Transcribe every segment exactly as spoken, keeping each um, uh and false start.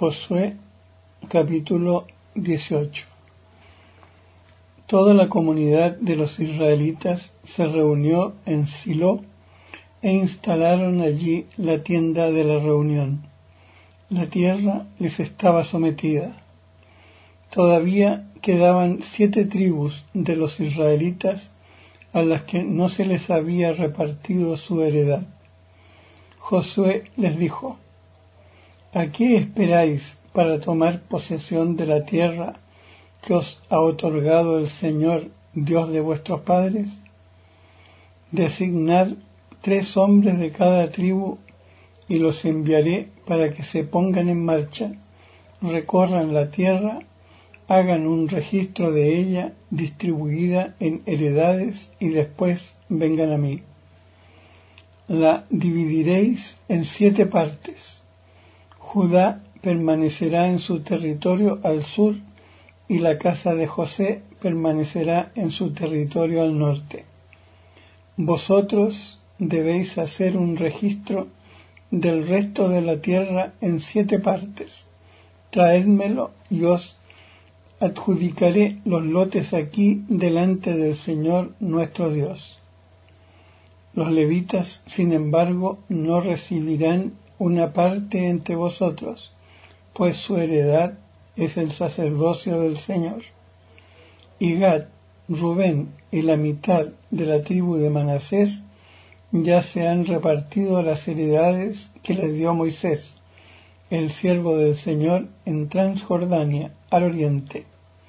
Josué capítulo dieciocho. Toda la comunidad de los israelitas se reunió en Silo e instalaron allí la tienda de la reunión. La tierra les estaba sometida. Todavía quedaban siete tribus de los israelitas a las que no se les había repartido su heredad. Josué les dijo: ¿A qué esperáis para tomar posesión de la tierra que os ha otorgado el Señor, Dios de vuestros padres? Designad tres hombres de cada tribu y los enviaré para que se pongan en marcha, recorran la tierra, hagan un registro de ella distribuida en heredades y después vengan a mí. La dividiréis en siete partes. Judá permanecerá en su territorio al sur y la casa de José permanecerá en su territorio al norte. Vosotros debéis hacer un registro del resto de la tierra en siete partes. Traédmelo y os adjudicaré los lotes aquí delante del Señor nuestro Dios. Los levitas, sin embargo, no recibirán una parte entre vosotros, pues su heredad es el sacerdocio del Señor. Y Gad, Rubén y la mitad de la tribu de Manasés ya se han repartido las heredades que les dio Moisés, el siervo del Señor, en Transjordania, al oriente.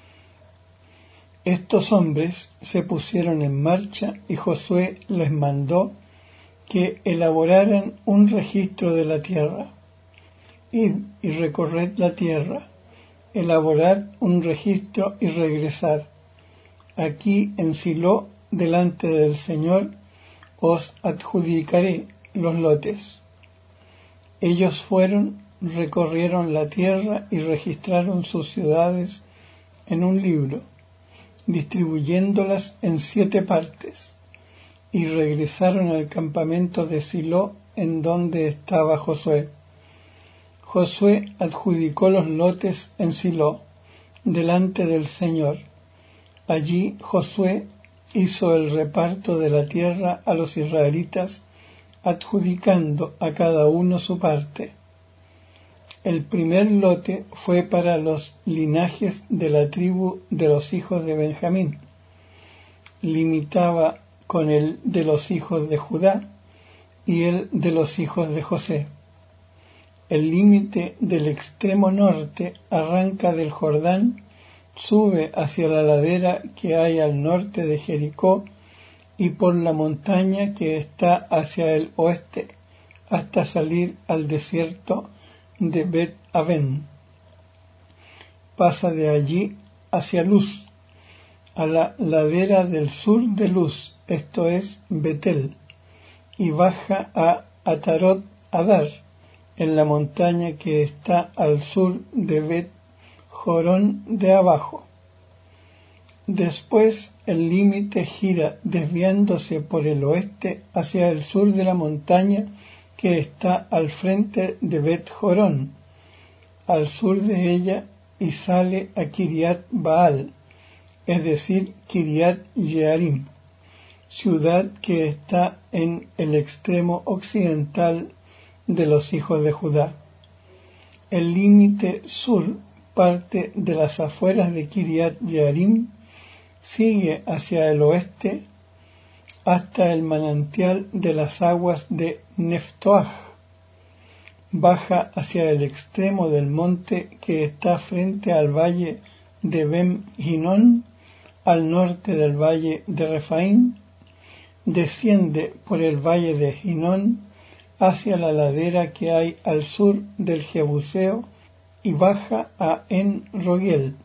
Estos hombres se pusieron en marcha y Josué les mandó que elaboraran un registro de la tierra. Id y recorred la tierra, elaborad un registro y regresad. Aquí en Silo, delante del Señor, os adjudicaré los lotes. Ellos fueron, recorrieron la tierra y registraron sus ciudades en un libro, distribuyéndolas en siete partes, y regresaron al campamento de Silo, en donde estaba Josué. Josué adjudicó los lotes en Silo, delante del Señor. Allí Josué hizo el reparto de la tierra a los israelitas, adjudicando a cada uno su parte. El primer lote fue para los linajes de la tribu de los hijos de Benjamín. Limitaba con el de los hijos de Judá y el de los hijos de José. El límite del extremo norte arranca del Jordán, sube hacia la ladera que hay al norte de Jericó y por la montaña que está hacia el oeste hasta salir al desierto de Bet-Aven. Pasa de allí hacia Luz, a la ladera del sur de Luz, esto es Betel, y baja a Atarot Adar, en la montaña que está al sur de Bet Jorón de abajo. Después el límite gira desviándose por el oeste hacia el sur de la montaña que está al frente de Bet Jorón, al sur de ella, y sale a Kiriat Baal, es decir, Kiriat Yearim, ciudad que está en el extremo occidental de los hijos de Judá. El límite sur parte de las afueras de Kiriat Yearim, sigue hacia el oeste hasta el manantial de las aguas de Neftoaj, baja hacia el extremo del monte que está frente al valle de Ben Hinón, al norte del valle de Refaín, desciende por el valle de Hinón hacia la ladera que hay al sur del Jebuseo y baja a En Rogel.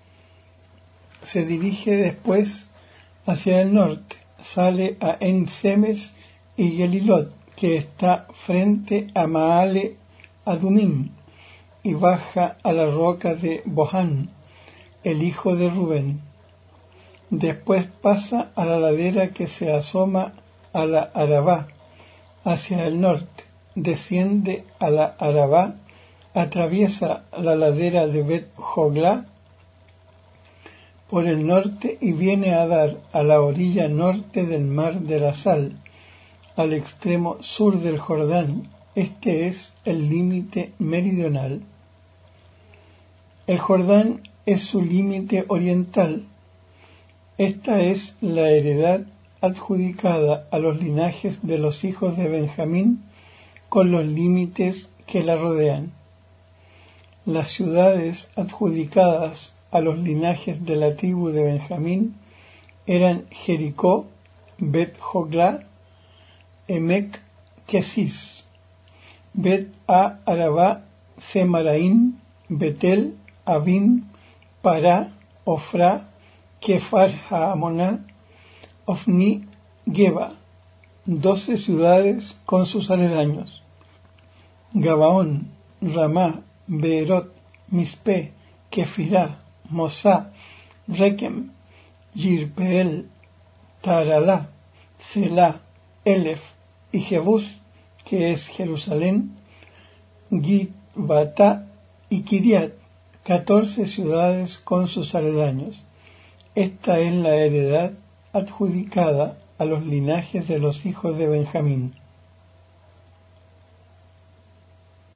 Se dirige después hacia el norte, sale a En Semes y Gelilot, que está frente a Maale Adumim, y baja a la roca de Bohán, el hijo de Rubén. Después pasa a la ladera que se asoma a la Arabá, hacia el norte, desciende a la Arabá atraviesa la ladera de Bet-Joglá por el norte y viene a dar a la orilla norte del mar de la Sal, al extremo sur del Jordán. Este es el límite meridional. El Jordán es su límite oriental. Esta es la heredad adjudicada a los linajes de los hijos de Benjamín con los límites que la rodean. Las ciudades adjudicadas a los linajes de la tribu de Benjamín eran Jericó, Bet-Joglá, Emec, Kesis, Bet-a-Arabá, Semaraín, Betel, Avim, Pará, Ofrá, Kefar Haamoná, Ofni, Geba, doce ciudades con sus aledaños. Gabaón, Ramá, Beerot, Mispe, Kefirá, Mosá, Rekem, Yirpeel, Taralá, Selá, Elef y Jebús, que es Jerusalén, Gitbatá y Kiriat, catorce ciudades con sus aledaños. Esta es la heredad adjudicada a los linajes de los hijos de Benjamín.